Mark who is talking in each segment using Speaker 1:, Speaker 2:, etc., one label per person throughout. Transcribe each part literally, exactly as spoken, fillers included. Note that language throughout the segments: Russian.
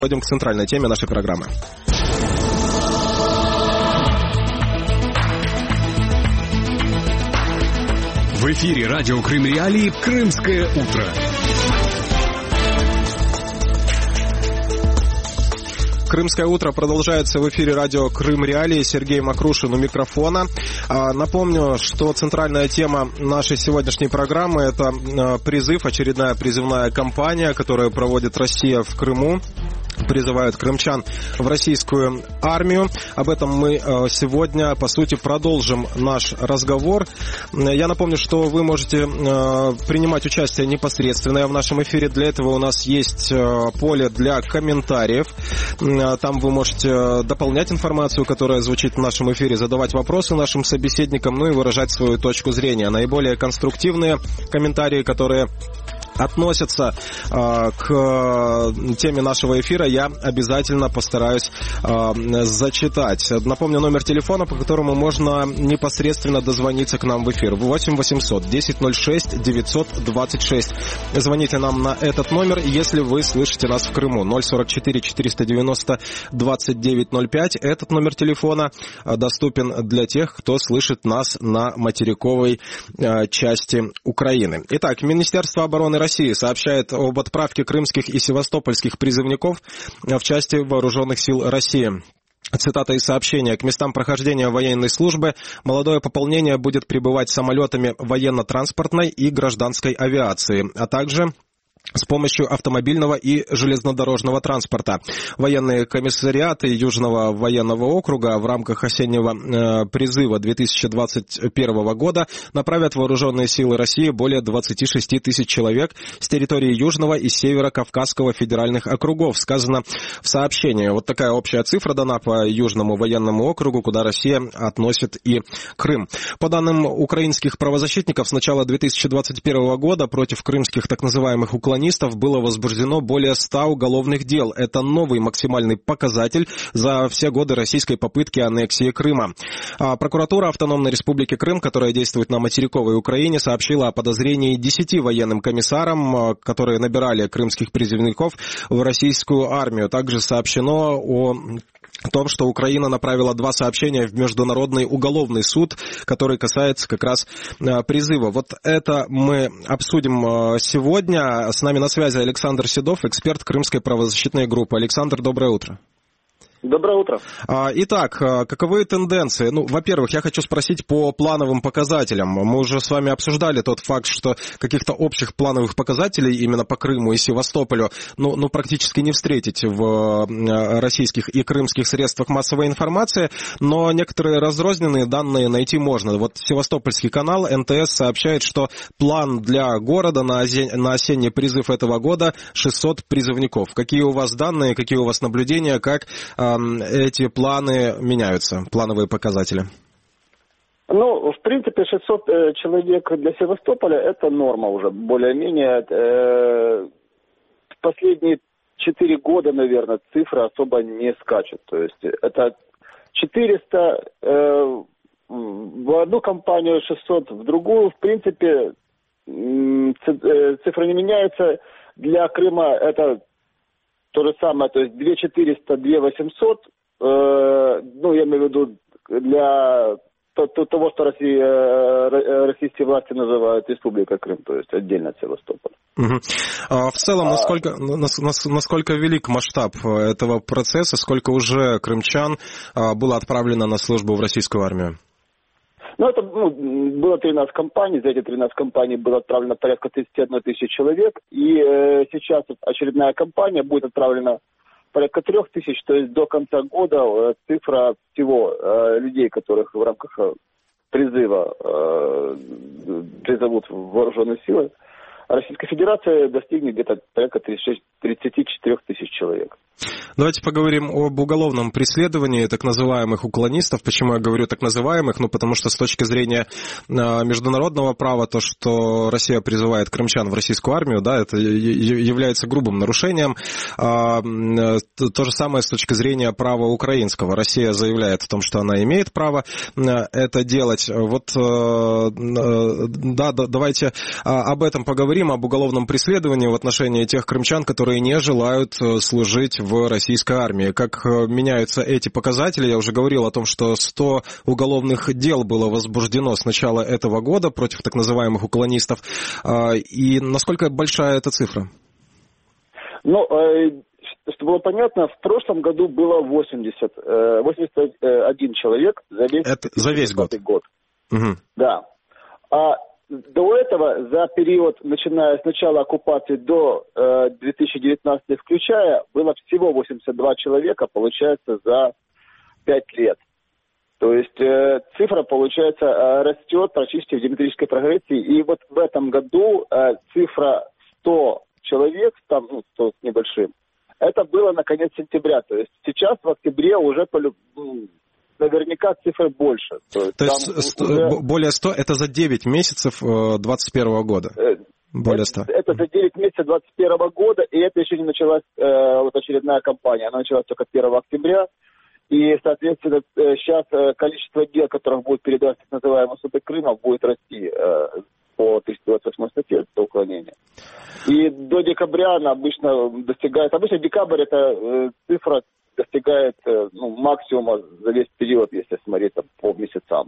Speaker 1: Пойдем к центральной теме нашей программы.
Speaker 2: В эфире радио Крым Реалии «Крымское утро».
Speaker 1: Крымское утро продолжается в эфире радио Крым Реалии. Сергей Макрушин у микрофона. Напомню, что центральная тема нашей сегодняшней программы – это призыв, очередная призывная кампания, которую проводит Россия в Крыму. Призывают крымчан в российскую армию. Об этом мы сегодня, по сути, продолжим наш разговор. Я напомню, что вы можете принимать участие непосредственно в нашем эфире. Для этого у нас есть поле для комментариев. Там вы можете дополнять информацию, которая звучит в нашем эфире, задавать вопросы нашим собеседникам, ну и выражать свою точку зрения. Наиболее конструктивные комментарии, которые относятся э, к теме нашего эфира, я обязательно постараюсь э, зачитать. Напомню, номер телефона, по которому можно непосредственно дозвониться к нам в эфир. восемь восемьсот десять ноль шесть девятьсот двадцать шесть. Звоните нам на этот номер, если вы слышите нас в Крыму. ноль сорок четыре четыреста девяносто двадцать девять ноль пять. Этот номер телефона доступен для тех, кто слышит нас на материковой э, части Украины. Итак, Министерство обороны России сообщает об отправке крымских и севастопольских призывников в части вооруженных сил России. Цитата из сообщения. К местам прохождения военной службы молодое пополнение будет прибывать самолетами военно-транспортной и гражданской авиации, а также с помощью автомобильного и железнодорожного транспорта. Военные комиссариаты Южного военного округа в рамках осеннего э, призыва две тысячи двадцать первого года направят вооруженные силы России более двадцать шесть тысяч человек с территории Южного и Северо-Кавказского федеральных округов, сказано в сообщении. Вот такая общая цифра дана по Южному военному округу, куда Россия относит и Крым. По данным украинских правозащитников, с начала две тысячи двадцать первого года против крымских так называемых уклонистов было возбуждено более ста уголовных дел. Это новый максимальный показатель за все годы российской попытки аннексии Крыма. А прокуратура Автономной Республики Крым, которая действует на материковой Украине, сообщила о подозрении десяти военным комиссарам, которые набирали крымских призывников в российскую армию. Также сообщено о о том, что Украина направила два сообщения в Международный уголовный суд, который касается как раз призыва. Вот это мы обсудим сегодня. С нами на связи Александр Седов, эксперт Крымской правозащитной группы. Александр, доброе утро.
Speaker 3: Доброе утро.
Speaker 1: Итак, каковы тенденции? Ну, во-первых, я хочу спросить по плановым показателям. Мы уже с вами обсуждали тот факт, что каких-то общих плановых показателей именно по Крыму и Севастополю ну, ну, практически не встретить в российских и крымских средствах массовой информации, но некоторые разрозненные данные найти можно. Вот Севастопольский канал эн тэ эс сообщает, что план для города на, озен... на осенний призыв этого года шестьсот призывников. Какие у вас данные, какие у вас наблюдения, как эти планы меняются, плановые показатели?
Speaker 3: Ну, в принципе, шестьсот э, человек для Севастополя – это норма уже, более-менее. Э, в последние четыре года, наверное, цифра особо не скачет. То есть это четыреста э, в одну компанию, шестьсот в другую. В принципе, цифра не меняется. Для Крыма это то же самое, то есть две тысячи четыреста, две тысячи восемьсот, э, ну, я имею в виду для то, то, того, что Россия, э, российские власти называют Республикой Крым, то есть отдельно от Севастополя.
Speaker 1: Угу. А в целом, насколько, насколько велик масштаб этого процесса, сколько уже крымчан было отправлено на службу в российскую армию?
Speaker 3: Ну, это ну, было тринадцать компаний, за эти тринадцать компаний было отправлено порядка тридцать одна тысяча человек, и э, сейчас очередная компания будет отправлена порядка трех тысяч, то есть до конца года э, цифра всего э, людей, которых в рамках э, призыва э, призовут в вооруженные силы, Российская Федерация достигнет где-то порядка тридцать четыре тысяч человек.
Speaker 1: Давайте поговорим об уголовном преследовании так называемых уклонистов. Почему я говорю так называемых? Ну, потому что с точки зрения международного права, то, что Россия призывает крымчан в российскую армию, да, это является грубым нарушением. То же самое с точки зрения права украинского. Россия заявляет о том, что она имеет право это делать. Вот, да, давайте об этом поговорим, об уголовном преследовании в отношении тех крымчан, которые не желают служить в в российской армии. Как меняются эти показатели? Я уже говорил о том, что сто уголовных дел было возбуждено с начала этого года против так называемых уклонистов. И насколько большая эта цифра?
Speaker 3: Ну, чтобы было понятно, в прошлом году было восемьдесят, восемьдесят один человек за весь,
Speaker 1: Это за весь год.
Speaker 3: год.
Speaker 1: Угу.
Speaker 3: Да. А до этого, за период, начиная с начала оккупации до две тысячи девятнадцатого включая, было всего восемьдесят два человека, получается, за пять лет. То есть э, цифра, получается, э, растет практически в геометрической прогрессии. И вот в этом году э, цифра сто человек, там, ну, сто с небольшим, это было на конец сентября. То есть сейчас в октябре уже полю... наверняка цифры больше. То есть,
Speaker 1: То есть сто, уже... более ста это за девять месяцев двадцать первого года? Э, более ста.
Speaker 3: Это, это за девять месяцев двадцать первого года, и это еще не началась э, вот очередная кампания. Она началась только первого октября. И, соответственно, сейчас количество дел, которых будет передавать так называемые суды Крыма, будет расти э, по триста двадцать восьмой статье за уклонение. И до декабря она обычно достигает... Обычно декабрь это э, цифра достигает э, ну, максимума за весь период, если смотреть там, по месяцам.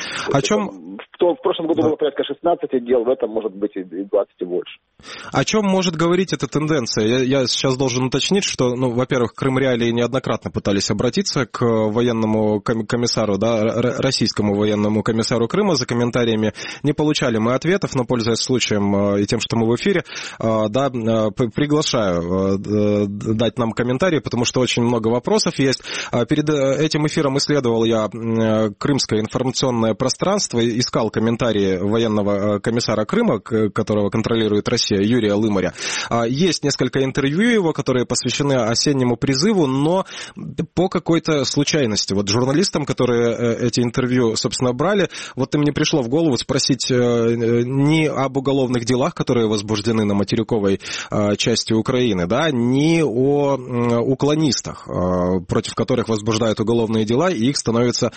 Speaker 1: О чем...
Speaker 3: В, в прошлом году да. было порядка шестнадцать дел, в этом может быть и двадцать и больше.
Speaker 1: О чем может говорить эта тенденция? Я, я сейчас должен уточнить, что, ну, во-первых, Крым Реалии неоднократно пытались обратиться к военному комиссару, да, российскому военному комиссару Крыма за комментариями. Не получали мы ответов, но, пользуясь случаем и тем, что мы в эфире, да, приглашаю дать нам комментарии, потому что очень много вопросов есть. Перед этим эфиром исследовал я крымское информационное пространство, искал комментарии военного комиссара Крыма, которого контролирует Россия, Юрия Лымаря. Есть несколько интервью его, которые посвящены осеннему призыву, но по какой-то случайности. Вот журналистам, которые эти интервью, собственно, брали, вот им не пришло в голову спросить ни об уголовных делах, которые возбуждены на материковой части Украины, да, ни о уклонистах, против которых возбуждают уголовные дела, и их становится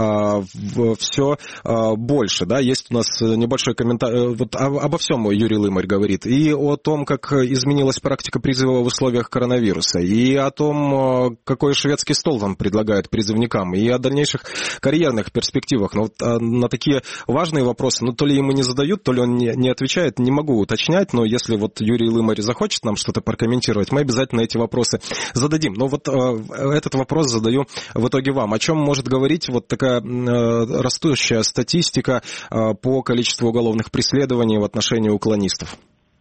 Speaker 1: все больше. Да. Есть у нас небольшой комментарий. Вот обо всем Юрий Лымарь говорит. И о том, как изменилась практика призыва в условиях коронавируса, и о том, какой шведский стол там предлагают призывникам, и о дальнейших карьерных перспективах. Но вот на такие важные вопросы, ну, то ли ему не задают, то ли он не, не отвечает, не могу уточнять, но если вот Юрий Лымарь захочет нам что-то прокомментировать, мы обязательно эти вопросы зададим. Но вот э, этот вопрос задаю в итоге вам. О чем может говорить вот такая э, растущая статистика э, по количеству уголовных преследований в отношении уклонистов?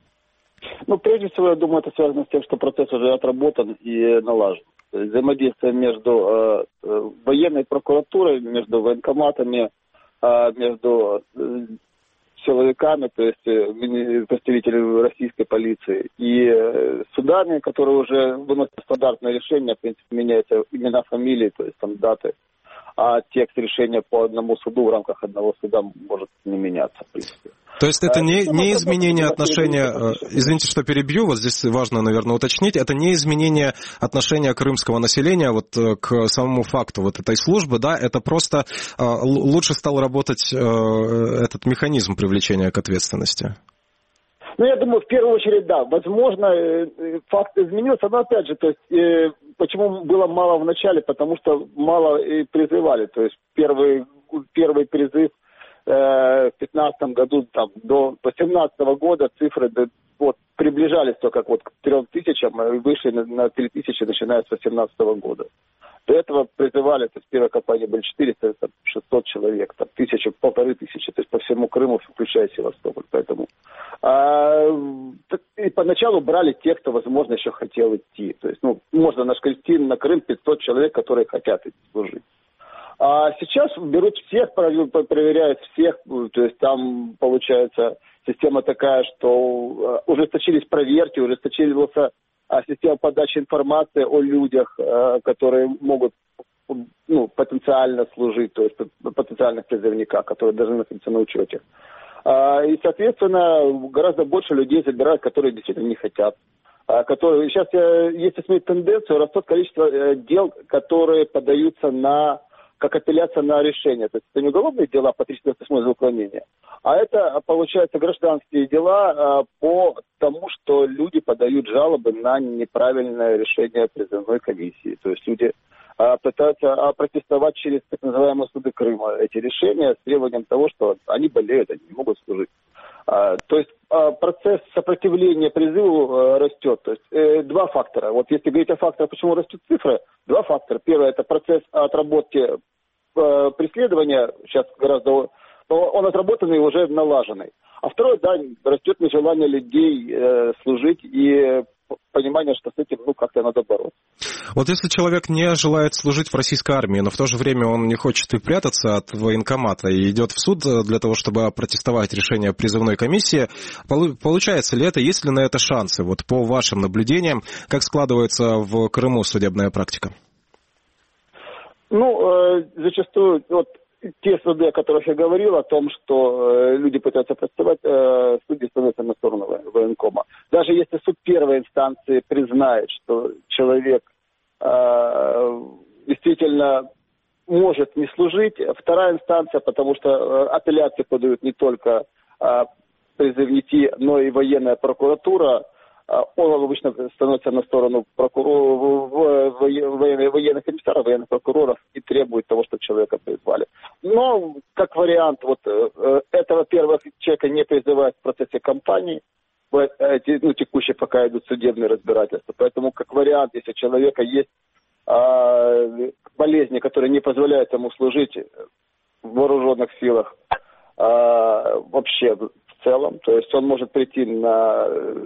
Speaker 3: Ну, прежде всего, я думаю, это связано с тем, что процесс уже отработан и налажен. Взаимодействие между э, военной прокуратурой, между военкоматами, э, между э, силовиками, то есть э, представителями российской полиции, и э, судами, которые уже выносят стандартное решение, в принципе, меняются имена, фамилии, то есть там даты. А текст решения по одному суду в рамках одного суда может не меняться, в принципе.
Speaker 1: То есть это не, не изменение отношения, извините, что перебью, вот здесь важно, наверное, уточнить, это не изменение отношения крымского населения вот к самому факту вот этой службы, да, это просто лучше стал работать этот механизм привлечения к ответственности.
Speaker 3: Ну, я думаю, в первую очередь, да, возможно, факт изменился, но опять же, то есть, почему было мало в начале, потому что мало и призывали, то есть первый, первый призыв э, в пятнадцатом году, там, до восемнадцатого года цифры вот, приближались только вот к трем тысячам, и вышли на, на три тысячи, начиная с восемнадцатого года. До этого призывали, то есть в первой кампании были четыреста, там, шестьсот человек, там, тысяча, полторы тысячи, то есть по всему Крыму, включая Севастополь, поэтому... А, и поначалу брали те, кто, возможно, еще хотел идти. То есть, ну, можно нашкрести на Крым пятьсот человек, которые хотят идти служить. А сейчас берут всех, проверяют всех, то есть там, получается, система такая, что ужесточились проверки, ужесточилась система подачи информации о людях, которые могут, ну, потенциально служить, то есть потенциальных призывниках, которые должны находиться на учете. И, соответственно, гораздо больше людей забирают, которые действительно не хотят. Которые... Сейчас, если смотреть тенденцию, растет количество дел, которые подаются на как апелляция на решение. То есть это не уголовные дела по триста девяносто восьмой за уклонение, а это, получается, гражданские дела по тому, что люди подают жалобы на неправильное решение призывной комиссии. То есть люди пытаются протестовать через так называемые суды Крыма эти решения с требованием того, что они болеют, они не могут служить. То есть процесс сопротивления призыву растет. То есть два фактора. Вот если говорить о факторах, почему растут цифры, два фактора. Первое – это процесс отработки преследования, сейчас гораздо, он отработанный и уже налаженный. А второе, да, растет нежелание людей служить и понимание, что с этим, ну, как-то надо бороться.
Speaker 1: Вот если человек не желает служить в российской армии, но в то же время он не хочет и прятаться от военкомата и идет в суд для того, чтобы протестовать решение призывной комиссии, получается ли это, есть ли на это шансы? Вот по вашим наблюдениям, как складывается в Крыму судебная практика?
Speaker 3: Ну, э, зачастую, вот, те суды, о которых я говорил, о том, что э, люди пытаются протестовать, э, судьи становятся на сторону военкома. Даже если суд первой инстанции признает, что человек э, действительно может не служить, вторая инстанция, потому что э, апелляции подают не только э, призывники, но и военная прокуратура, он обычно становится на сторону прокуроров, военных комиссаров, военных прокуроров и требует того, чтобы человека призвали. Но, как вариант, вот этого первого человека не призывают в процессе кампании, ну, текущие пока идут судебные разбирательства. Поэтому, как вариант, если у человека есть а, болезни, которые не позволяют ему служить в вооруженных силах а, вообще в целом, то есть он может прийти на...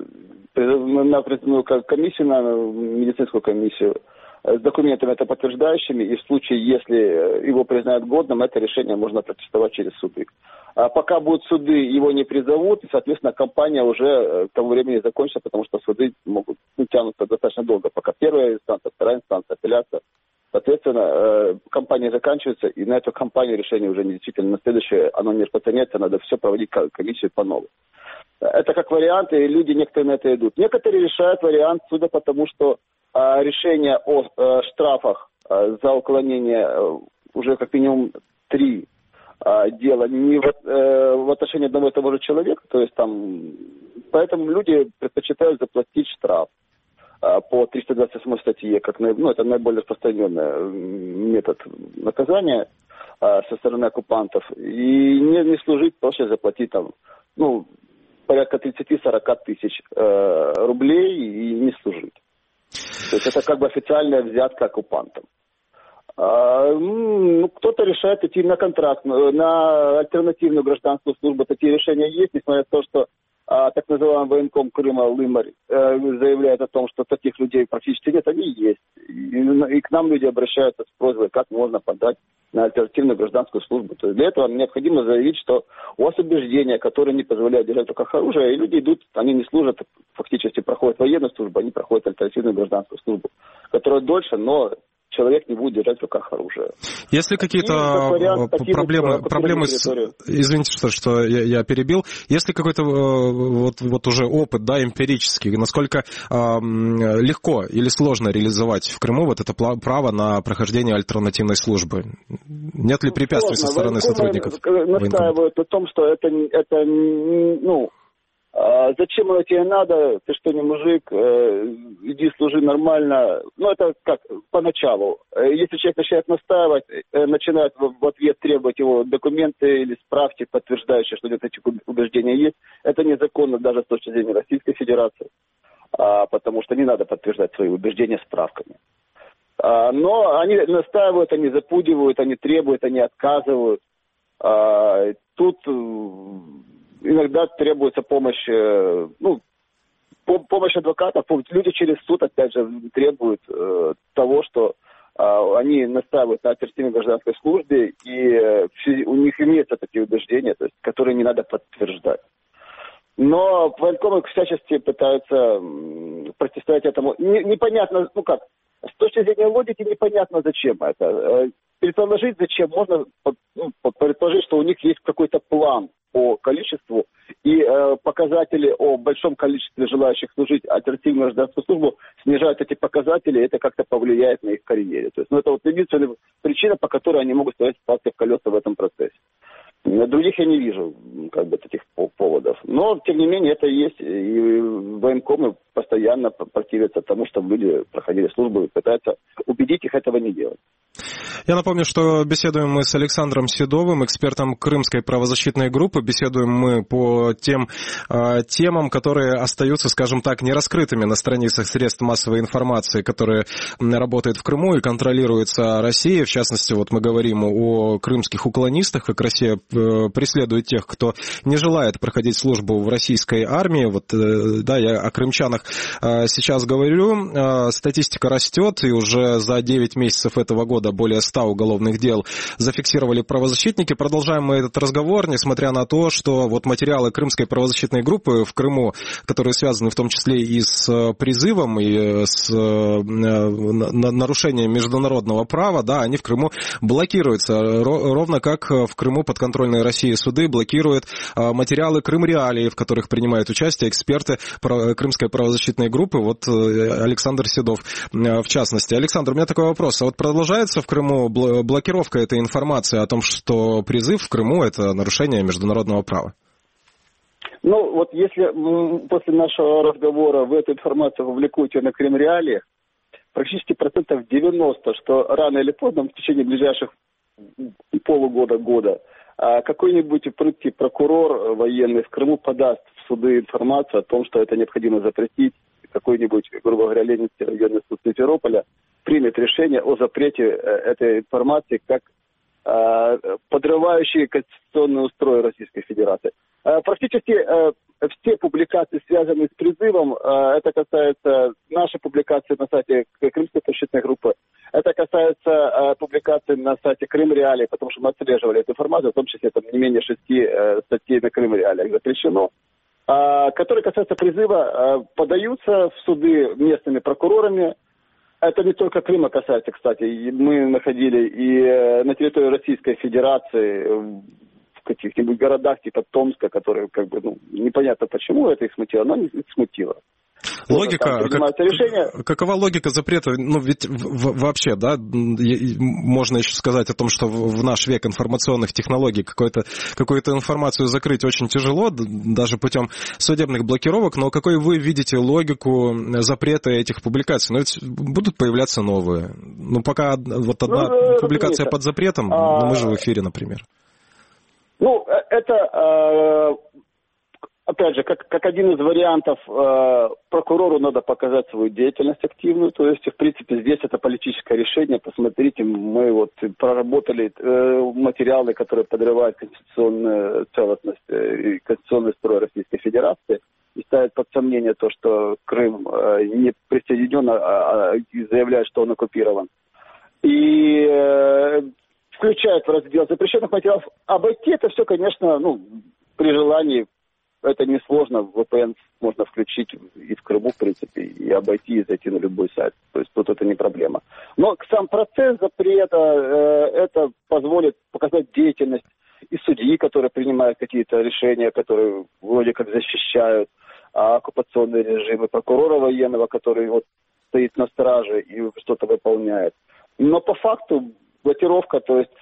Speaker 3: на призывную комиссию, на медицинскую комиссию с документами это подтверждающими, и в случае, если его признают годным, это решение можно протестовать через суды. А пока будут суды, его не призовут, и, соответственно, кампания уже к тому времени закончится, потому что суды могут ну, тянуться достаточно долго, пока первая инстанция, вторая инстанция, апелляция. Соответственно, кампания заканчивается, и на эту кампанию решение уже не действительно на следующее, оно не распространяется, надо все проводить комиссию по новой. Это как вариант, и люди некоторые на это идут. Некоторые решают вариант суда, потому что а, решение о а, штрафах а, за уклонение а, уже как минимум три а, дела не в, а, в отношении одного и того же человека, то есть там, поэтому люди предпочитают заплатить штраф а, по триста двадцать восьмой статье, как, ну, это наиболее распространенный метод наказания а, со стороны оккупантов, и не, не служить, просто заплатить там, ну, порядка тридцать-сорок тысяч э, рублей и не служить. То есть это как бы официальная взятка оккупантам. А, ну, кто-то решает идти на контракт, на альтернативную гражданскую службу. Такие решения есть, несмотря на то, что а, так называемый военком Крыма Лымарь э, заявляет о том, что таких людей практически нет, они есть. И, и к нам люди обращаются с просьбой, как можно подать на альтернативную гражданскую службу. То есть для этого необходимо заявить, что у вас убеждения, которые не позволяют держать в руках оружие, и люди идут, они не служат, фактически проходят военную службу, они проходят альтернативную гражданскую службу, которая дольше, но человек не будет держать в руках оружие.
Speaker 1: Если какие-то вариант, проблемы, проблемы с... Извините, что, что я, я перебил. Если какой-то вот, вот уже опыт, да, эмпирический, насколько э, легко или сложно реализовать в Крыму вот это право на прохождение альтернативной службы? Нет ли препятствий сложно. Со стороны сотрудников?
Speaker 3: Настаивают о том, что это, это ну, зачем оно тебе надо, ты что, не мужик, иди служи нормально. Ну, это как поначалу. Если человек начинает настаивать, начинает в ответ требовать его документы или справки, подтверждающие, что где-то эти убеждения есть, это незаконно даже с точки зрения Российской Федерации, потому что не надо подтверждать свои убеждения справками. Но они настаивают, они запугивают, они требуют, они отказывают. Тут иногда требуется помощь, ну, помощь адвокатов. Люди через суд, опять же, требуют э, того, что э, они настаивают на альтернативной гражданской службе, и э, у них имеются такие убеждения, то есть, которые не надо подтверждать. Но военкомы всячески пытаются э, противостоять этому. Не, непонятно, ну как, с точки зрения логики непонятно, зачем это. Э, предположить, зачем, можно ну, предположить, что у них есть какой-то план по количеству, и э, показатели о большом количестве желающих служить альтернативную гражданскую службу снижают эти показатели, и это как-то повлияет на их карьере. То есть, ну, это вот единственная причина, по которой они могут стоять палки в колеса в этом процессе. Других я не вижу, как бы, таких поводов. Но, тем не менее, это есть. И военкомы постоянно противятся тому, чтобы люди проходили службу и пытаются убедить их этого не делать.
Speaker 1: Я напомню, что беседуем мы с Александром Седовым, экспертом Крымской правозащитной группы. Беседуем мы по тем э, темам, которые остаются, скажем так, нераскрытыми на страницах средств массовой информации, которые работают в Крыму и контролируются Россией. В частности, вот мы говорим о крымских уклонистах, как Россия э, преследует тех, кто не желает проходить службу в российской армии. Вот, э, да, я о крымчанах э, сейчас говорю. Э, статистика растет, и уже за девять месяцев этого года более ста уголовных дел зафиксировали правозащитники. Продолжаем мы этот разговор, несмотря на то, что вот материалы Крымской правозащитной группы в Крыму, которые связаны в том числе и с призывом, и с нарушением международного права, да, они в Крыму блокируются. Ровно как в Крыму подконтрольные России суды блокируют материалы Крым Реалии, в которых принимают участие эксперты Крымской правозащитной группы, вот Александр Седов в частности. Александр, у меня такой вопрос. А вот продолжается в Крыму блокировка этой информации о том, что призыв в Крыму – это нарушение международного права?
Speaker 3: Ну, вот если после нашего разговора вы эту информацию вовлекуете на Крым Реалии, практически процентов девяносто, что рано или поздно, в течение ближайших полугода-года, какой-нибудь прыткий прокурор военный в Крыму подаст в суды информацию о том, что это необходимо запретить. Какой-нибудь, грубо говоря, Ленинский районный суд Симферополя примет решение о запрете этой информации как э, подрывающие конституционный устрой Российской Федерации. Э, практически э, все публикации, связанные с призывом, э, это касается нашей публикации на сайте Крымской правозащитной группы, это касается э, публикаций на сайте Крым Реалии, потому что мы отслеживали эту информацию, в том числе там не менее шести э, статей на Крым Реалиях запрещено. Которые касаются призыва, подаются в суды местными прокурорами. Это не только Крыма касается, кстати. Мы находили и на территории Российской Федерации, в каких-нибудь городах типа Томска, которые, как бы, ну, непонятно почему это их смутило, но их смутило.
Speaker 1: Логика, как, какова логика запрета? Ну, ведь в, вообще, да, можно еще сказать о том, что в, в наш век информационных технологий какую-то, какую-то информацию закрыть очень тяжело, даже путем судебных блокировок, но какой вы видите логику запрета этих публикаций? Ну, ведь будут появляться новые. Ну, пока вот одна ну, публикация под запретом, а... ну, мы же в эфире, например.
Speaker 3: Ну, это... Опять же, как, как один из вариантов, э, прокурору надо показать свою деятельность активную, то есть, в принципе, здесь это политическое решение. Посмотрите, мы вот проработали э, материалы, которые подрывают конституционную целостность э, и конституционный строй Российской Федерации и ставят под сомнение то, что Крым э, не присоединен, а, а заявляет, что он оккупирован. И э, включают в раздел запрещенных материалов. Обойти это все, конечно, ну, при желании. Это несложно, вэ пэ эн можно включить и в Крыму, в принципе, и обойти, и зайти на любой сайт. То есть тут это не проблема. Но сам процесс запрета, э, это позволит показать деятельность и судьи, которые принимают какие-то решения, которые вроде как защищают а, оккупационные режимы, прокурора военного, который вот стоит на страже и что-то выполняет. Но по факту блокировка, то есть...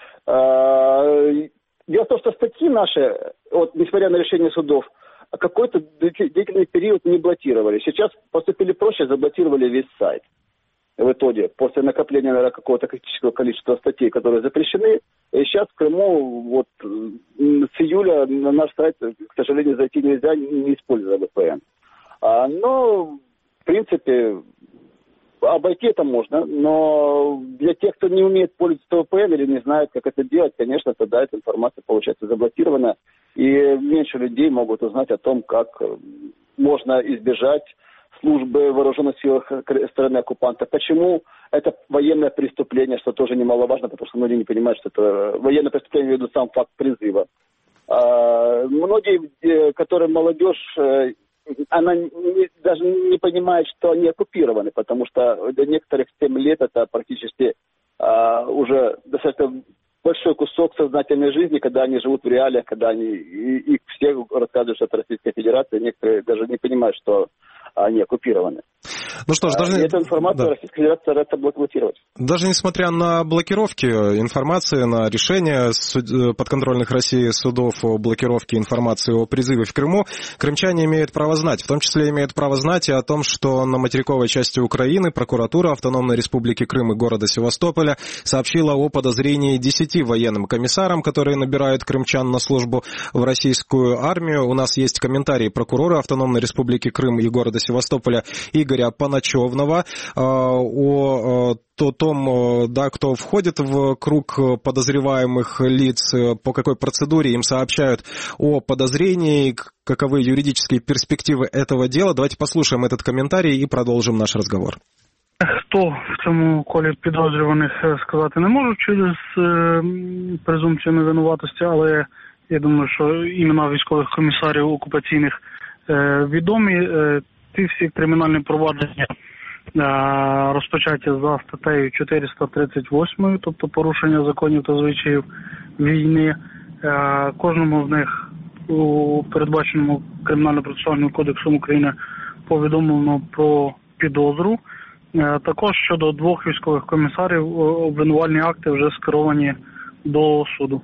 Speaker 3: Э, дело в том, что статьи наши, вот, несмотря на решение судов, какой-то длительный период не блокировали. Сейчас поступили проще, заблокировали весь сайт. В итоге, после накопления, наверное, какого-то критического количества статей, которые запрещены, и сейчас в Крыму вот с июля на наш сайт, к сожалению, зайти нельзя, не используя вэ пэ эн. А, но, в принципе, обойти это можно, но для тех, кто не умеет пользоваться вэ пэ эн или не знает, как это делать, конечно, тогда эта информация получается заблокирована, и меньше людей могут узнать о том, как можно избежать службы в вооруженных силах стороны оккупанта. Почему это военное преступление, что тоже немаловажно, потому что многие не понимают, что это военное преступление ввиду сам факт призыва. А, многие, которые молодежь, она не, даже не понимает, что они оккупированы, потому что для некоторых семь лет это практически а, уже достаточно большой кусок сознательной жизни, когда они живут в реалиях, когда они, и, их все рассказывают, что это Российская Федерация, некоторые даже не понимают, что они оккупированы.
Speaker 1: Ну что ж, даже...
Speaker 3: И эту информацию да. Российская Федерация старается блокировать.
Speaker 1: Даже несмотря на блокировки информации, на решения суд... подконтрольных России судов о блокировке информации о призыве в Крыму, крымчане имеют право знать. В том числе имеют право знать и о том, что на материковой части Украины прокуратура Автономной Республики Крым и города Севастополя сообщила о подозрении десяти военным комиссарам, которые набирают крымчан на службу в российскую армию. У нас есть комментарии прокурора Автономной Республики Крым и города Севастополя Игоря Паначевного о том, да, кто входит в круг подозреваемых лиц, по какой процедуре им сообщают о подозрении, каковы юридические перспективы этого дела. Давайте послушаем этот комментарий и продовжим наш разговор.
Speaker 4: Хто в цьому колі підозрюваних сказати не можу через е, презумпцію невинуватості, але я думаю, що імена військових комісарів окупаційних е, відомі. Е, ті всі кримінальні провадження е, розпочаті за статтею чотириста тридцять вісім, тобто порушення законів та звичаїв війни. Е, кожному з них у передбаченому Кримінально-процесуальним кодексом України повідомлено про підозру. Також щодо двох військових комісарів обвинувальні акти вже скеровані до суду.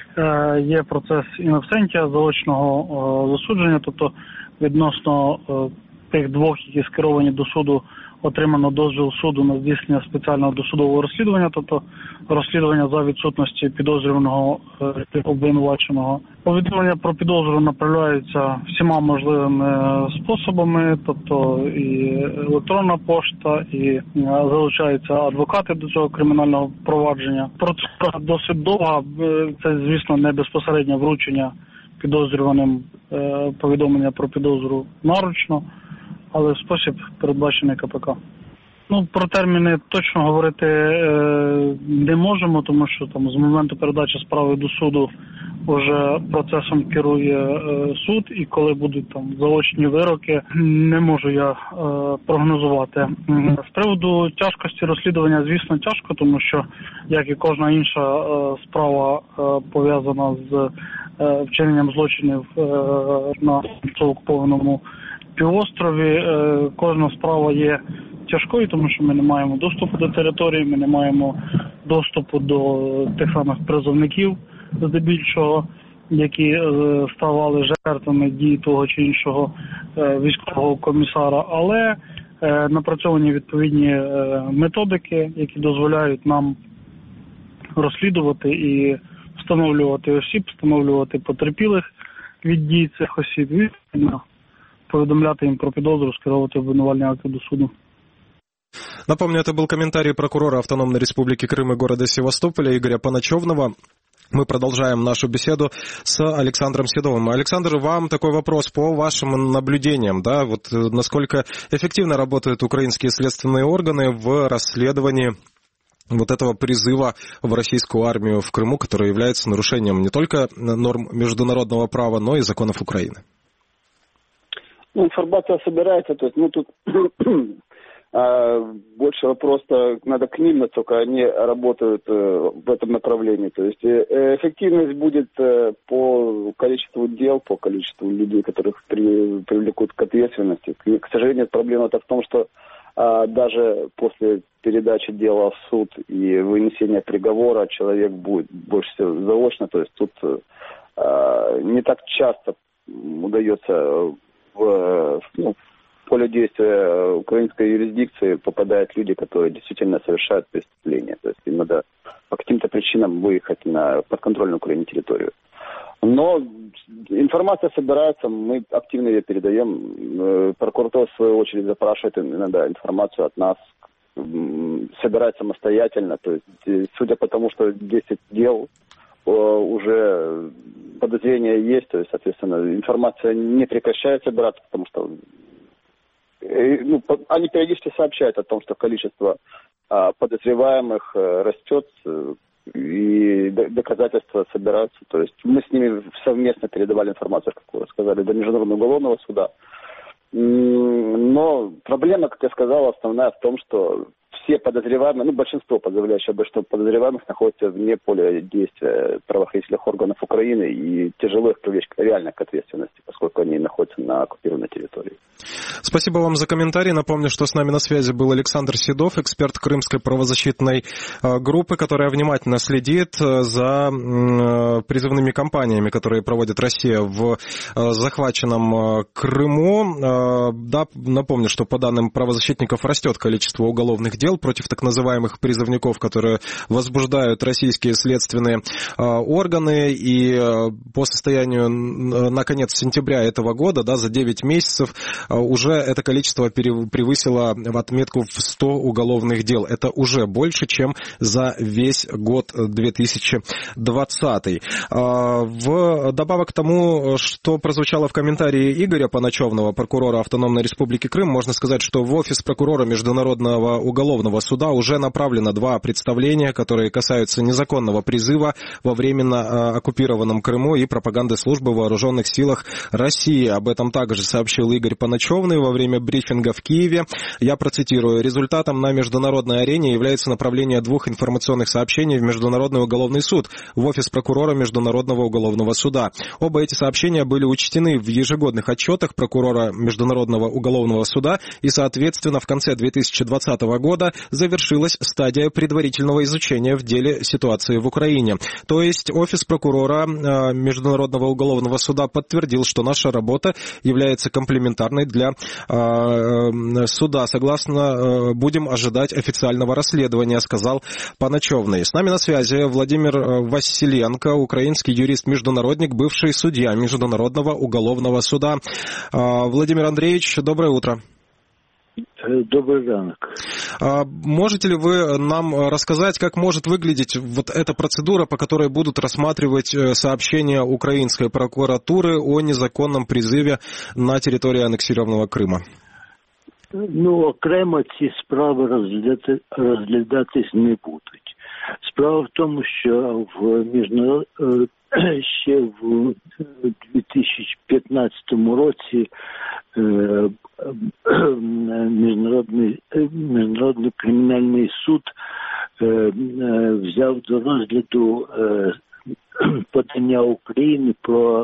Speaker 4: Є процес in absentia заочного засудження, тобто відносно тих двох, які скеровані до суду, отримано дозвіл суду на здійснення спеціального досудового розслідування, тобто розслідування за відсутності підозрюваного обвинуваченого. Повідомлення про підозру направляються всіма можливими способами, тобто і електронна пошта, і залучаються адвокати до цього кримінального провадження. Процедура досить довга, це, звісно, не безпосереднє вручення підозрюваним повідомлення про підозру наручно, але спосіб передбачений КПК. Ну, про терміни точно говорити е, не можемо, тому що там з моменту передачі справи до суду вже процесом керує е, суд, і коли будуть там заочні вироки, не можу я е, прогнозувати. З приводу тяжкості розслідування, звісно, тяжко, тому що, як і кожна інша е, справа е, пов'язана з е, вчиненням злочинів е, на окупованому півострові, кожна справа є тяжкою, тому що ми не маємо доступу до території, ми не маємо доступу до тих самих призовників, здебільшого, які ставали жертвами дій того чи іншого військового комісара, але напрацьовані відповідні методики, які дозволяють нам розслідувати і встановлювати осіб, встановлювати потерпілих від дій цих осіб, відповідно повідомляти им про підозру, скеровывать обвинувальные акты до суду.
Speaker 1: Напомню, это был комментарий прокурора Автономной Республики Крым и города Севастополя Игоря Паначевного. Мы продолжаем нашу беседу с Александром Седовым. Александр, вам такой вопрос по вашим наблюдениям, да, вот насколько эффективно работают украинские следственные органы в расследовании вот этого призыва в российскую армию в Крыму, который является нарушением не только норм международного права, но и законов Украины?
Speaker 3: Ну, информация собирается, то есть, ну, тут больше вопрос-то надо к ним, насколько они работают в этом направлении. То есть эффективность будет по количеству дел, по количеству людей, которых при, привлекут к ответственности. К сожалению, проблема-то в том, что даже после передачи дела в суд и вынесения приговора человек будет больше всего заочно. То есть тут не так часто удается в, ну, в поле действия украинской юрисдикции попадают люди, которые действительно совершают преступления. То есть им надо по каким-то причинам выехать на подконтрольную Украине территорию. Но информация собирается, мы активно ее передаем. Прокуратура, в свою очередь, запрашивает иногда информацию от нас, собирает самостоятельно. То есть, судя по тому, что десять дел уже подозрения есть, то есть, соответственно, информация не прекращает собираться, потому что ну, они периодически сообщают о том, что количество а, подозреваемых а, растет, и доказательства собираются. То есть мы с ними совместно передавали информацию, как вы сказали, до Международного уголовного суда. Но проблема, как я сказал, основная в том, что все подозреваемые, ну, большинство, подавляющее большинство подозреваемых находятся вне поля действия правоохранительных органов Украины, и тяжело их привлечь реально к ответственности, поскольку они находятся на оккупированной территории.
Speaker 1: Спасибо вам за комментарий. Напомню, что с нами на связи был Александр Седов, эксперт Крымской правозащитной группы, которая внимательно следит за призывными кампаниями, которые проводит Россия в захваченном Крыму. Да, напомню, что по данным правозащитников растет количество уголовных дел против так называемых призывников, которые возбуждают российские следственные органы. И по состоянию на конец сентября этого года, да, за девять месяцев, уже это количество превысило в отметку в сто уголовных дел. Это уже больше, чем за весь год две тысячи двадцатый. Вдобавок к тому, что прозвучало в комментарии Игоря Паночевного, прокурора Автономной Республики Крым, можно сказать, что в офис прокурора Международного уголовного суда уже направлено два представления, которые касаются незаконного призыва во временно оккупированном Крыму и пропаганды службы в вооруженных силах России. Об этом также сообщил Игорь Паночевный во время брифинга в Киеве. Я процитирую: результатом на международной арене является направление двух информационных сообщений в Международный уголовный суд в офис прокурора Международного уголовного суда. Оба эти сообщения были учтены в ежегодных отчетах прокурора Международного уголовного суда, и, соответственно, в конце две тысячи двадцатого года завершилась стадия предварительного изучения в деле ситуации в Украине. То есть офис прокурора Международного уголовного суда подтвердил, что наша работа является комплементарной для суда. Согласно, будем ожидать официального расследования, сказал Паночевный. С нами на связи Владимир Василенко, украинский юрист-международник, бывший судья Международного уголовного суда. Владимир Андреевич, доброе утро.
Speaker 5: Добрый ранок.
Speaker 1: Можете ли вы нам рассказать, как может выглядеть вот эта процедура, по которой будут рассматривать сообщения украинской прокуратуры о незаконном призыве на территории аннексированного Крима?
Speaker 5: Ну, окремо ці справи розглядати, розглядатись не будуть. Справа в тому, що в міжнарод... ще в дві тисячі п'ятнадцятому році Міжнародний, Міжнародний кримінальний суд взяв до розгляду подання України про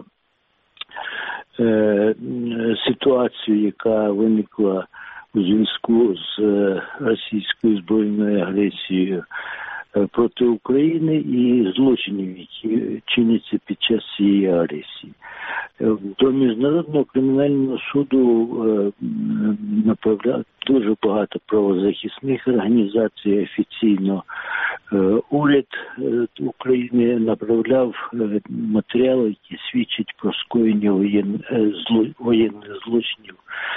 Speaker 5: ситуацію, яка виникла у зв'язку з російською збройною агресією проти України і злочинів, які чиняться під час цієї агресії. До Міжнародного кримінального суду направляють дуже багато правозахисних організацій. Офіційно уряд України направляв матеріали, які свідчать про скоєння воєнних злочинів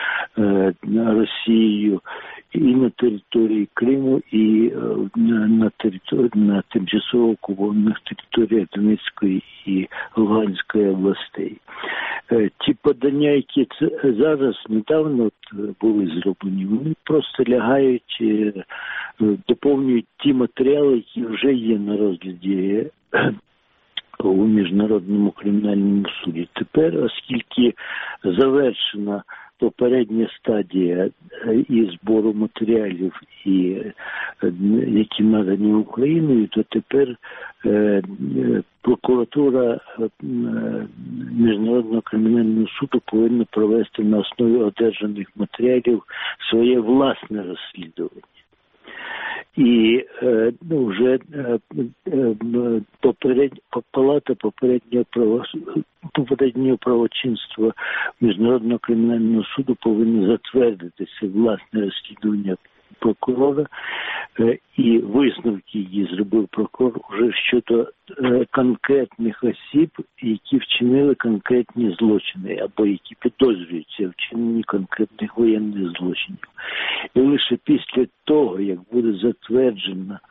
Speaker 5: Росією і на території Криму, і на території, на тимчасово окупованих територіях Донецької і Луганської областей. Ті подання, які зараз недавно були зроблені, вони просто лягають, доповнюють ті матеріали, які вже є на розгляді у Міжнародному кримінальному суді. Тепер, оскільки завершена попередня стадія і збору матеріалів, і, які надані Україною, то тепер е, прокуратура Міжнародного кримінального суду повинна провести на основі одержаних матеріалів своє власне розслідування. І е, ну, вже е, е, поперед, палата попереднього, право, попереднього правочинства Міжнародного кримінального суду повинна затвердити це власне розслідування прокурора, е, і висновки, які зробив прокурор вже щодо е, конкретних осіб, які вчинили конкретні злочини, або які підозрюються в вчиненні конкретних воєнних злочинів. І лише після того, як буде затверджено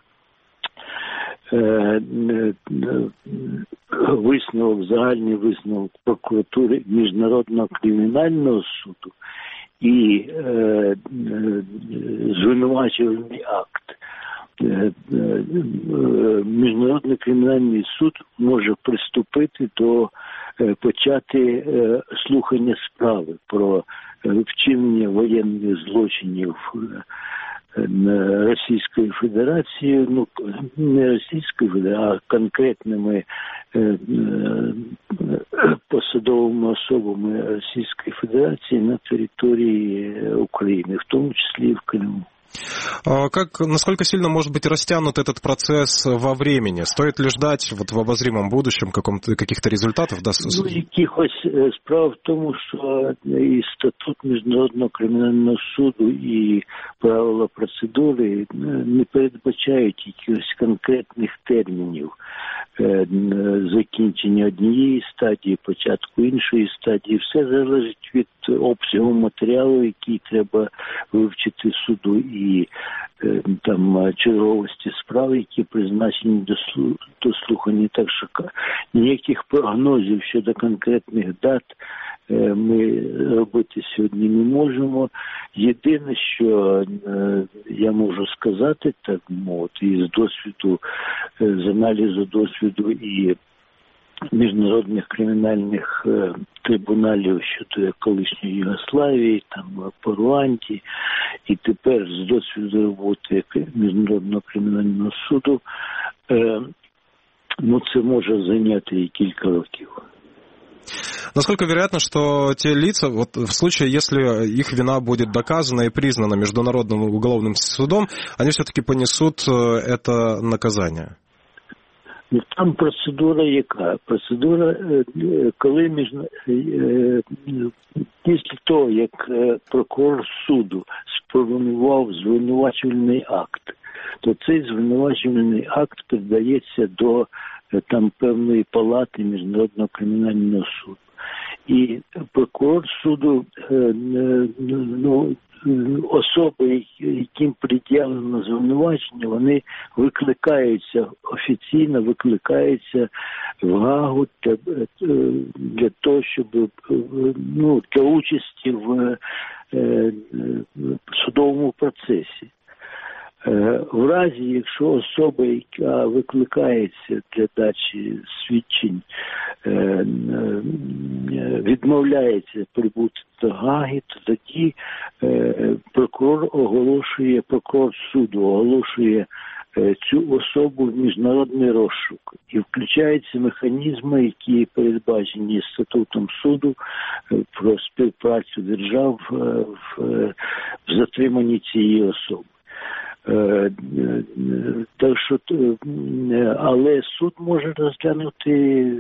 Speaker 5: е, е, висновок, загальний висновок прокуратури Міжнародного кримінального суду і е, е, звинувачувальний акт, е, е, Міжнародний кримінальний суд може приступити до е, почати е, слухання справи про вчинення воєнних злочинів Російською Федерацією, ну не Російською Федерацією, а конкретними посадовими особами Російської Федерації на території України, в тому числі і в Криму.
Speaker 1: Как, насколько сильно может быть растянут этот процесс во времени? Стоит ли ждать вот в обозримом будущем каких-то результатов? Да?
Speaker 5: Ну, якихось справа в тому, що і статут Міжнародного кримінального суду, і правила процедури не передбачають якихось конкретних термінів закінчення однієї стадії, початку іншої стадії. Все залежить від обсягу матеріалу, який треба вивчити суду, і там черговості справ, які призначені до слухання. Так що ніяких прогнозів щодо конкретних дат ми робити сьогодні не можемо. Єдине, що я можу сказати, так мовити, із досвіду, з аналізу досвіду і міжнародних кримінальних трибуналів щодо колишньої Югославії, там по Руанді, і тепер з досвіду роботи Міжнародного кримінального суду, ну це може зайняти і кілька років.
Speaker 1: Насколько вероятно, что те лица, вот в случае, если их вина будет доказана и признана Международным уголовным судом, они все-таки понесут это наказание?
Speaker 5: Там процедура яка? Процедура, коли між... після того, як прокурор суду сформував звинувачувальний акт, то цей звинувачувальний акт передається до там певної палати Міжнародного кримінального суду. І прокурор суду, ну, особи, яким пред'явлено звинувачення, вони викликаються, офіційно викликаються в Гаагу для, для того, щоб, ну, для участі в судовому процесі. В разі, якщо особа, яка викликається для дачі свідчень, відмовляється прибути до Гааги, то тоді прокурор оголошує, прокурор суду оголошує цю особу в міжнародний розшук. І включаються механізми, які передбачені статутом суду про співпрацю держав в, в затриманні цієї особи. Так що, але суд може розглянути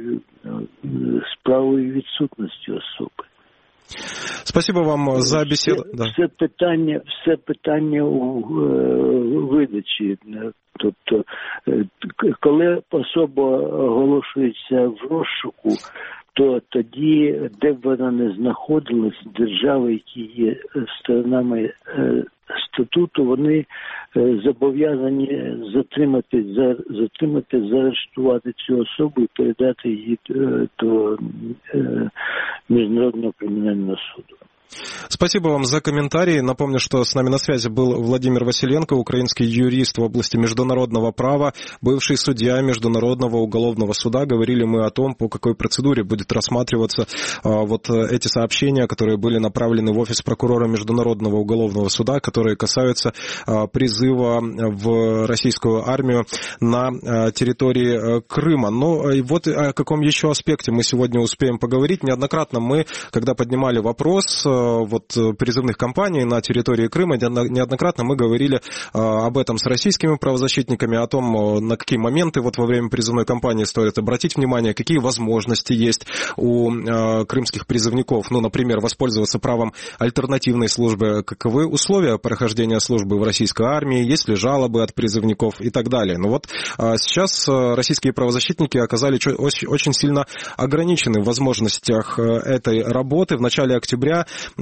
Speaker 5: справу відсутності особи.
Speaker 1: Спасибо вам за беседу.
Speaker 5: Все, да. все питання, все питання у видачі. Тобто, коли особа оголошується в розшуку, то тоді, де б вона не знаходилась, держави, які є сторонами статуту, вони зобов'язані затримати, затримати, заарештувати цю особу і передати її до Міжнародного кримінального суду.
Speaker 1: Спасибо вам за комментарии. Напомню, что с нами на связи был Владимир Василенко, украинский юрист в области международного права, бывший судья Международного уголовного суда. Говорили мы о том, по какой процедуре будет рассматриваться а, вот эти сообщения, которые были направлены в офис прокурора Международного уголовного суда, которые касаются а, призыва в российскую армию на а, территории а, Крыма. Ну и вот о каком еще аспекте мы сегодня успеем поговорить. Неоднократно мы, когда поднимали вопрос вот призывных кампаний на территории Крыма, неоднократно мы говорили об этом с российскими правозащитниками, о том, на какие моменты вот во время призывной кампании стоит обратить внимание, какие возможности есть у крымских призывников, ну, например, воспользоваться правом альтернативной службы, каковы условия прохождения службы в российской армии, есть ли жалобы от призывников и так далее. Но вот сейчас российские правозащитники оказались очень сильно ограничены в возможностях этой работы. В начале октября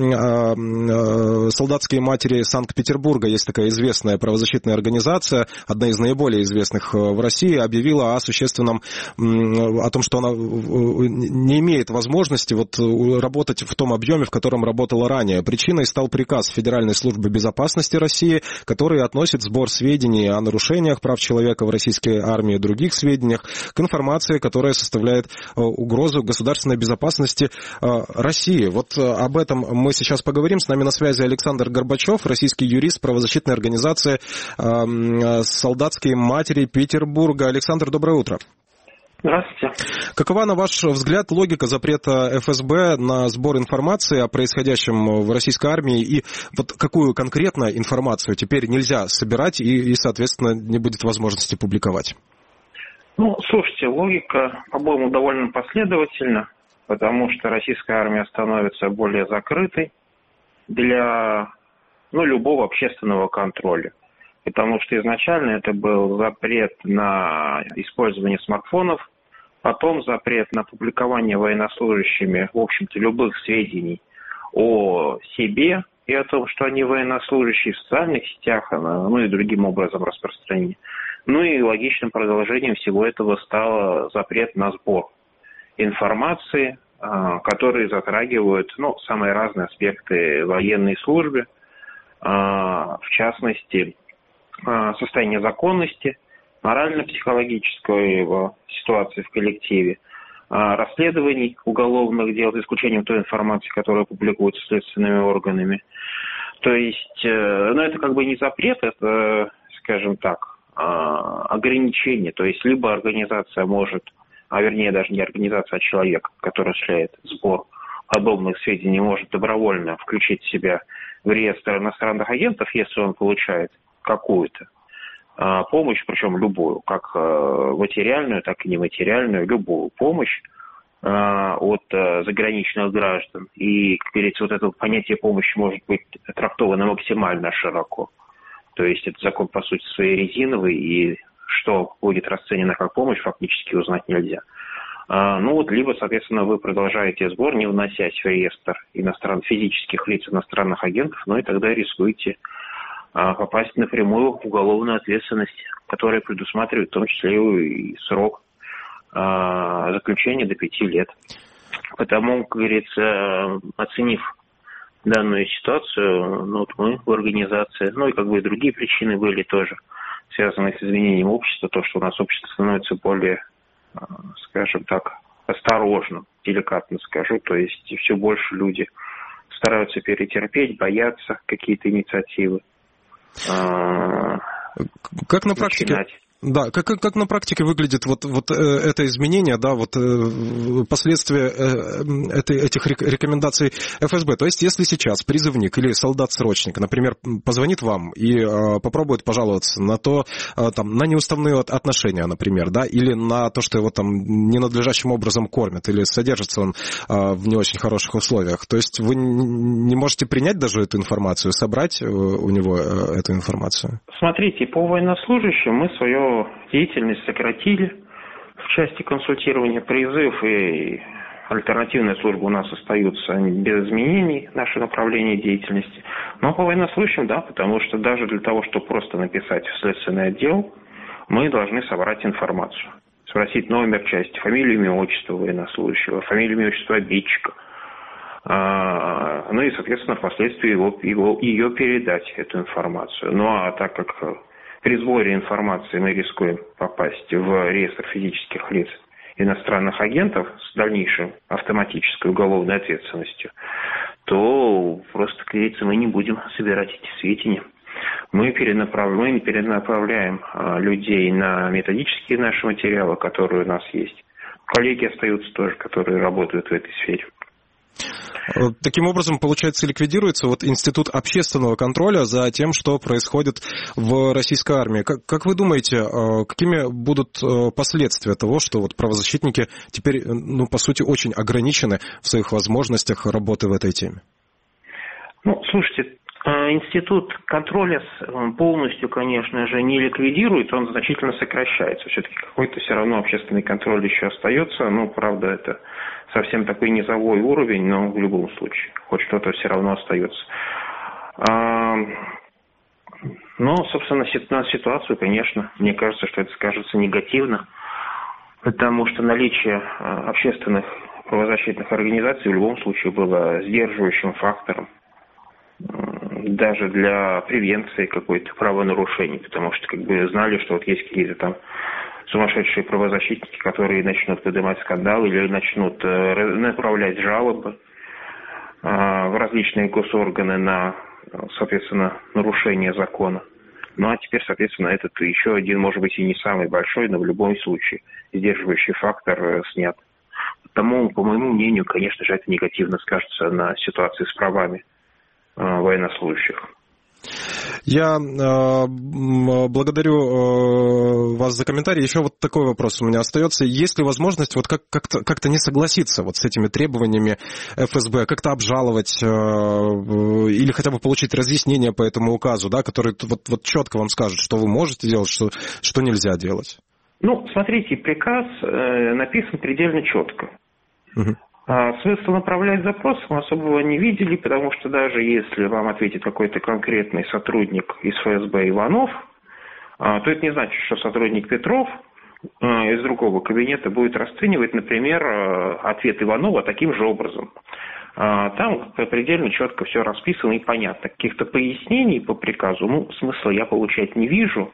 Speaker 1: солдатские матери Санкт-Петербурга, есть такая известная правозащитная организация, одна из наиболее известных в России, объявила о существенном, о том, что она не имеет возможности вот работать в том объеме, в котором работала ранее. Причиной стал приказ Федеральной службы безопасности России, который относит сбор сведений о нарушениях прав человека в российской армии и других сведениях к информации, которая составляет угрозу государственной безопасности России. Вот об этом мы сейчас поговорим. С нами на связи Александр Горбачев, российский юрист правозащитной организации э, «Солдатские матери Петербурга». Александр, доброе утро.
Speaker 6: Здравствуйте.
Speaker 1: Какова, на ваш взгляд, логика запрета эф эс бэ на сбор информации о происходящем в российской армии, и вот какую конкретно информацию теперь нельзя собирать и, и соответственно, не будет возможности публиковать?
Speaker 6: Ну, слушайте, логика, по-моему, довольно последовательна, потому что российская армия становится более закрытой для, ну, любого общественного контроля. Потому что изначально это был запрет на использование смартфонов, потом запрет на публикование военнослужащими, в общем-то, любых сведений о себе и о том, что они военнослужащие в социальных сетях, ну и другим образом распространения. Ну и логичным продолжением всего этого стал запрет на сбор информации, которые затрагивают, ну, самые разные аспекты военной службы, в частности, состояние законности, морально-психологической ситуации в коллективе, расследований уголовных дел, за исключением той информации, которая публикуется следственными органами. То есть, ну, это как бы не запрет, это, скажем так, ограничение. То есть, либо организация может, а вернее даже не организация, а человек, который осуществляет сбор подобных сведений, может добровольно включить себя в реестр иностранных агентов, если он получает какую-то а, помощь, причем любую, как а, материальную, так и нематериальную, любую помощь а, от а, заграничных граждан. И, как говорится, вот это понятие помощи может быть трактовано максимально широко. То есть это закон, по сути, своей резиновый, и что будет расценено как помощь, фактически узнать нельзя. А, ну вот, либо, соответственно, вы продолжаете сбор, не вносясь в реестр иностран... физических лиц иностранных агентов, ну и тогда рискуете попасть напрямую в уголовную ответственность, которая предусматривает в том числе и срок а, заключения до пяти лет. Потому, как говорится, оценив данную ситуацию, ну, вот мы в организации, ну и как бы и другие причины были тоже, связанные с изменением общества, то, что у нас общество становится более, скажем так, осторожным, деликатно скажу, то есть все больше люди стараются перетерпеть, боятся какие-то инициативы.
Speaker 1: Как на практике? Начинать. Да, как, как, как на практике выглядит вот, вот э, это изменение, да, вот э, последствия э, этой, этих рекомендаций эф эс бэ? То есть, если сейчас призывник или солдат-срочник, например, позвонит вам и э, попробует пожаловаться на то, э, там, на неуставные отношения, например, да, или на то, что его там ненадлежащим образом кормят, или содержится он э, в не очень хороших условиях, то есть вы не можете принять даже эту информацию, собрать у него э, эту информацию?
Speaker 6: Смотрите, по военнослужащим мы свое деятельность сократили в части консультирования, призыв и альтернативная служба у нас остаются без изменений, наше направление деятельности. Но по военнослужащим, да, потому что даже для того, чтобы просто написать в следственный отдел, мы должны собрать информацию. Спросить номер части, фамилию, имя, отчество военнослужащего, фамилию, имя, отчество обидчика. А, ну и, соответственно, впоследствии его, его, ее передать, эту информацию. Ну а так как при сборе информации мы рискуем попасть в реестр физических лиц иностранных агентов с дальнейшей автоматической уголовной ответственностью, то просто, как говорится, мы не будем собирать эти сведения. Мы перенаправляем, мы перенаправляем а, людей на методические наши материалы, которые у нас есть. Коллеги остаются тоже, которые работают в этой сфере.
Speaker 1: Таким образом, получается, ликвидируется вот институт общественного контроля за тем, что происходит в российской армии. Как, как вы думаете, какими будут последствия того, что вот правозащитники теперь, ну, по сути, очень ограничены в своих возможностях работы в этой теме?
Speaker 6: Ну, слушайте, институт контроля полностью, конечно же, не ликвидирует, он значительно сокращается. Все-таки какой-то все равно общественный контроль еще остается, ну, правда, это совсем такой низовой уровень, но в любом случае, хоть что-то все равно остается. Но, собственно, на ситуацию, конечно, мне кажется, что это скажется негативно, потому что наличие общественных правозащитных организаций в любом случае было сдерживающим фактором даже для превенции какой-то правонарушений, потому что как бы знали, что вот есть какие-то там сумасшедшие правозащитники, которые начнут поднимать скандалы или начнут э, направлять жалобы. в различные госорганы на, соответственно, нарушение закона. Ну а теперь, соответственно, этот еще один, может быть, и не самый большой, но в любом случае сдерживающий фактор снят. Потому, по моему мнению, конечно же, это негативно скажется на ситуации с правами военнослужащих.
Speaker 1: Я э, благодарю э, вас за комментарий. Еще вот такой вопрос у меня остается. Есть ли возможность вот как- как-то, как-то не согласиться вот с этими требованиями эф эс бэ, как-то обжаловать э, или хотя бы получить разъяснение по этому указу, да, который вот, вот четко вам скажет, что вы можете делать, что, что нельзя делать?
Speaker 6: Ну, смотрите, приказ э, написан предельно четко.
Speaker 1: Угу.
Speaker 6: А смысл направлять запрос мы особого не видели, потому что даже если вам ответит какой-то конкретный сотрудник из эф эс бэ Иванов, а, то это не значит, что сотрудник Петров а, из другого кабинета будет расценивать, например, ответ Иванова таким же образом. А, там предельно четко все расписано и понятно. Каких-то пояснений по приказу, ну, смысла я получать не вижу.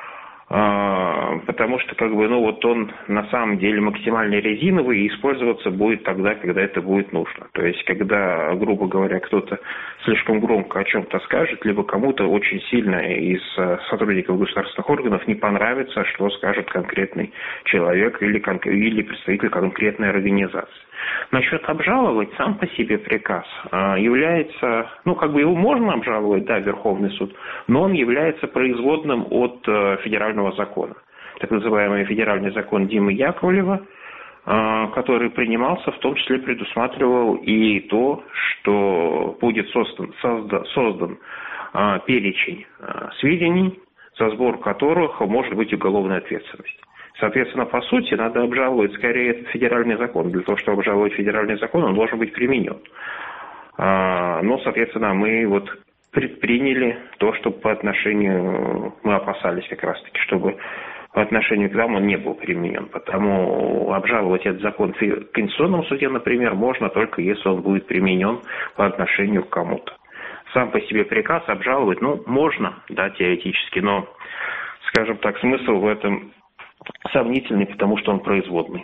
Speaker 6: Потому что, как бы, ну, вот он на самом деле максимально резиновый и использоваться будет тогда, когда это будет нужно. То есть, когда, грубо говоря, кто-то слишком громко о чем-то скажет, либо кому-то очень сильно из сотрудников государственных органов не понравится, что скажет конкретный человек или, или представитель конкретной организации. Насчет обжаловать, сам по себе приказ является, ну, как бы его можно обжаловать, да, Верховный суд, но он является производным от федерального закона. Так называемый федеральный закон Димы Яковлева, который принимался, в том числе предусматривал и то, что будет создан, создан, создан перечень сведений, за сбор которых может быть уголовная ответственность. Соответственно, по сути, надо обжаловать скорее этот федеральный закон. Для того, чтобы обжаловать федеральный закон, он должен быть применен. Но, соответственно, мы вот предприняли то, что по отношению, мы опасались как раз-таки, чтобы по отношению к нам он не был применен. Потому обжаловать этот закон в Конституционном суде, например, можно только если он будет применен по отношению к кому-то. Сам по себе приказ обжаловать, ну, можно, да, теоретически, но, скажем так, смысл в этом сомнительный, потому что он производный.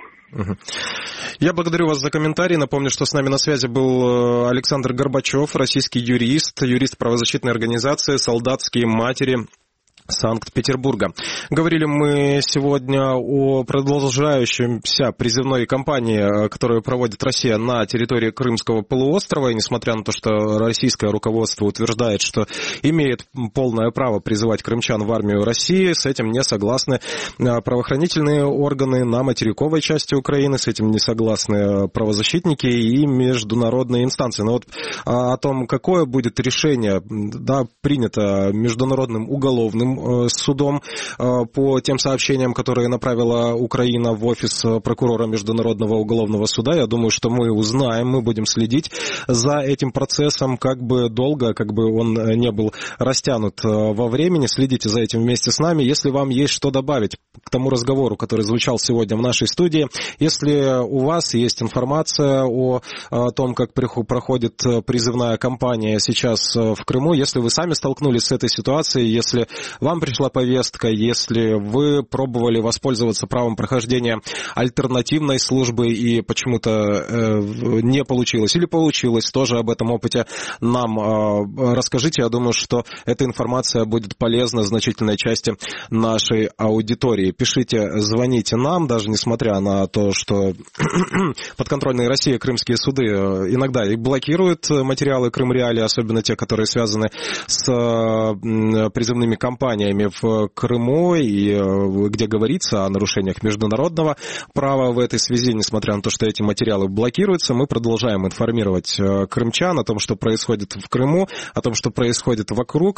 Speaker 1: Я благодарю вас за комментарий. Напомню, что с нами на связи был Александр Горбачев, российский юрист, юрист правозащитной организации «Солдатские матери» Санкт-Петербурга. Говорили мы сегодня о продолжающемся призывной кампании, которую проводит Россия на территории Крымского полуострова. И несмотря на то, что российское руководство утверждает, что имеет полное право призывать крымчан в армию России, с этим не согласны правоохранительные органы на материковой части Украины, с этим не согласны правозащитники и международные инстанции. Но вот о том, какое будет решение, да, принято Международным уголовным судом по тем сообщениям, которые направила Украина в офис прокурора Международного уголовного суда. Я думаю, что мы узнаем, мы будем следить за этим процессом, как бы долго, как бы он не был растянут во времени. Следите за этим вместе с нами. Если вам есть что добавить к тому разговору, который звучал сегодня в нашей студии, если у вас есть информация о том, как проходит призывная кампания сейчас в Крыму, если вы сами столкнулись с этой ситуацией, если вам пришла повестка, если вы пробовали воспользоваться правом прохождения альтернативной службы и почему-то э, не получилось, или получилось, тоже об этом опыте нам э, расскажите. Я думаю, что эта информация будет полезна значительной части нашей аудитории. Пишите, звоните нам, даже несмотря на то, что подконтрольные России крымские суды иногда и блокируют материалы Крым Реалии, особенно те, которые связаны с призывными кампаниями в Крыму, и где говорится о нарушениях международного права в этой связи, несмотря на то, что эти материалы блокируются, мы продолжаем информировать крымчан о том, что происходит в Крыму, о том, что происходит вокруг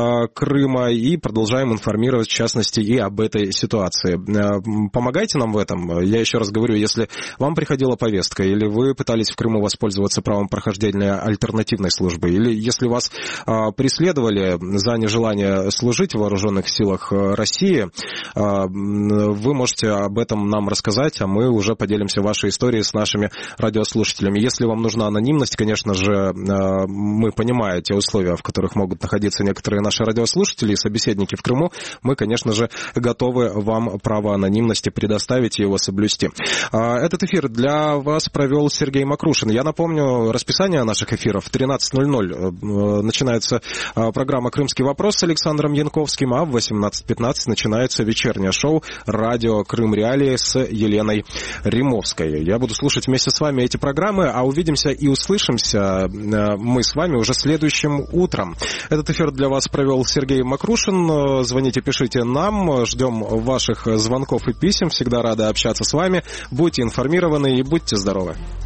Speaker 1: Крыма, и продолжаем информировать, в частности, и об этой ситуации. Помогайте нам в этом. Я еще раз говорю, если вам приходила повестка, или вы пытались в Крыму воспользоваться правом прохождения альтернативной службы, или если вас преследовали за нежелание служить в Вооруженных силах России. Вы можете об этом нам рассказать, а мы уже поделимся вашей историей с нашими радиослушателями. Если вам нужна анонимность, конечно же, мы понимаем те условия, в которых могут находиться некоторые наши радиослушатели и собеседники в Крыму, мы, конечно же, готовы вам право анонимности предоставить и его соблюсти. Этот эфир для вас провел Сергей Макрушин. Я напомню расписание наших эфиров. В тринадцать ноль ноль начинается программа «Крымский вопрос» с Александром Янковским, а в восемнадцать пятнадцать начинается вечернее шоу «Радио Крым Реалии» с Еленой Римовской. Я буду слушать вместе с вами эти программы, а увидимся и услышимся мы с вами уже следующим утром. Этот эфир для вас провел Сергей Макрушин. Звоните, пишите нам. Ждем ваших звонков и писем. Всегда рады общаться с вами. Будьте информированы и будьте здоровы.